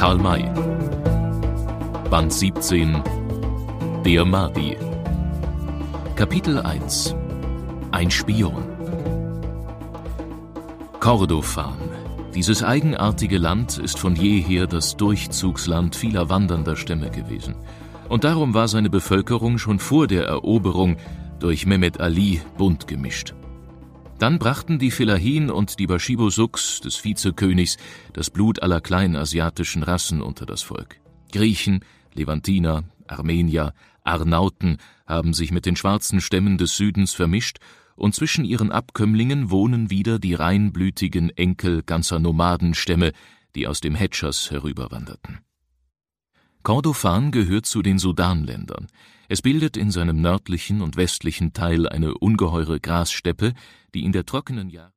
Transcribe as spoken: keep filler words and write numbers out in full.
Karl May. Band siebzehn. Der Mahdi. Kapitel eins. Ein Spion. Kordofan. Dieses eigenartige Land ist von jeher das Durchzugsland vieler wandernder Stämme gewesen. Und darum war seine Bevölkerung schon vor der Eroberung durch Mehmed Ali bunt gemischt. Dann brachten die Fellahin und die Baschibosuks des Vizekönigs das Blut aller kleinasiatischen Rassen unter das Volk. Griechen, Levantiner, Armenier, Arnauten haben sich mit den schwarzen Stämmen des Südens vermischt, und zwischen ihren Abkömmlingen wohnen wieder die reinblütigen Enkel ganzer Nomadenstämme, die aus dem Hedschas herüberwanderten. Kordofan gehört zu den Sudanländern. Es bildet in seinem nördlichen und westlichen Teil eine ungeheure Grassteppe, die in der trockenen Jahr